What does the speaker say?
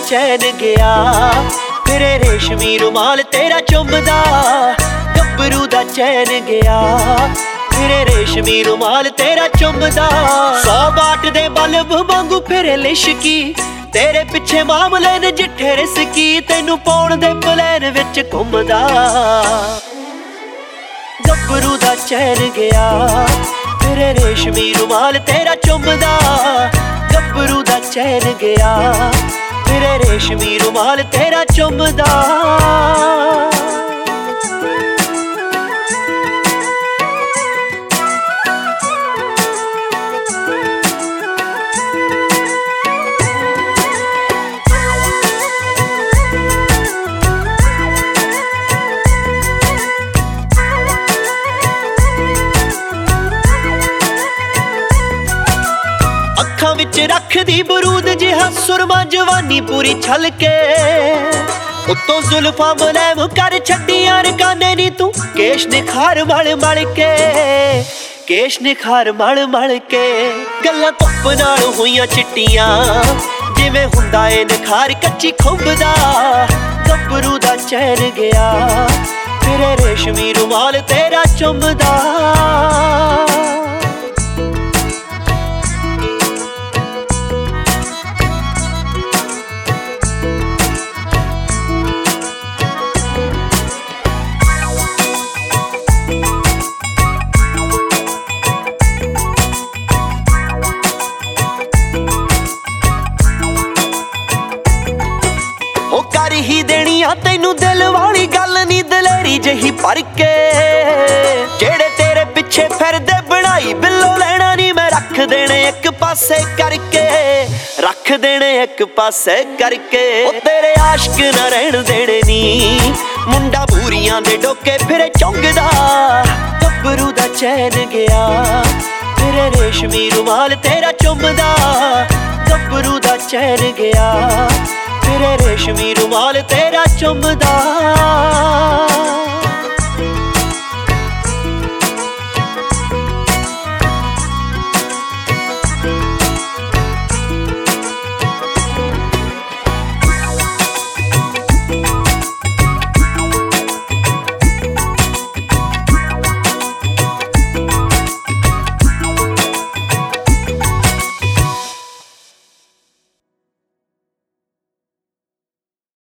चैन गया फिरे रेशमी रुमाल तेरा चुमदा गब्बरू दा चैन गया फिरे रेशमी रुमाल तेरा चुमदा 100 वाट दे बल्ब वांगू फिरे लिशकी तेरे पिछे मामले ने जिठे रिसकी तैनू पाउण दे प्लैन विच घुमदा गब्बरू दा चैन गया फिरे रेशमी रुमाल तेरा चुमदा गब्बरू दा चैन गया फिरे रेशमी रुमाल तेरा चुमदा ਅੱਖਾਂ ਵਿੱਚ ਰੱਖਦੀ ਬਰੂਦ ਜਿਹਾ ਸੁਰਮਾ ਜਵਾਨੀ ਪੂਰੀ ਛਲਕੇ ਉੱਤੋਂ ਜ਼ੁਲਫਾਂ ਮੁਲਾਇਮ ਕਰ ਛੱਡੀਆਂ ਰਕਾਨੇ ਨੀ ਤੂੰ ਕੇਸ਼ ਨਿਖਾਰ ਮਲ ਮਲ ਕੇ ਕੇਸ਼ ਨਿਖਾਰ ਮਲ ਮਲ ਕੇ ਗੱਲਾਂ ਧੁੱਪ ਨਾਲ ਹੋਈਆਂ ਚਿੱਟੀਆਂ ਜਿਵੇਂ ਹੁੰਦਾ ਏ ਨਿਖਾਰ ਕੱਚੀ ਖੁੰਬ ਦਾ ਗੱਭਰੂ ਦਾ ਚੈਨ ਗਿਆ ਫਿਰੇ ਰੇਸ਼ਮੀ ਰੁਮਾਲ ਤੇਰਾ ਚੁੰਮਦਾ कर ही देनी आ तैनू दिल वाली गल नी दलेरी जही भर के जेड़े तेरे पिछे फिरदे बनाई बिल्लो लेना नी मैं रख देने एक पासे करके रख देने एक पासे करके ओ तेरे आशिक ना रहन देने नी मुंडा बूरियां दे डोके फिरे चौंकदा गब्बरू दा चैन गया फिरे रेशमी रुमाल तेरा चुमदा गब्बरू दा चैन गया फिरे रेशमी रुमाल तेरा चुमदा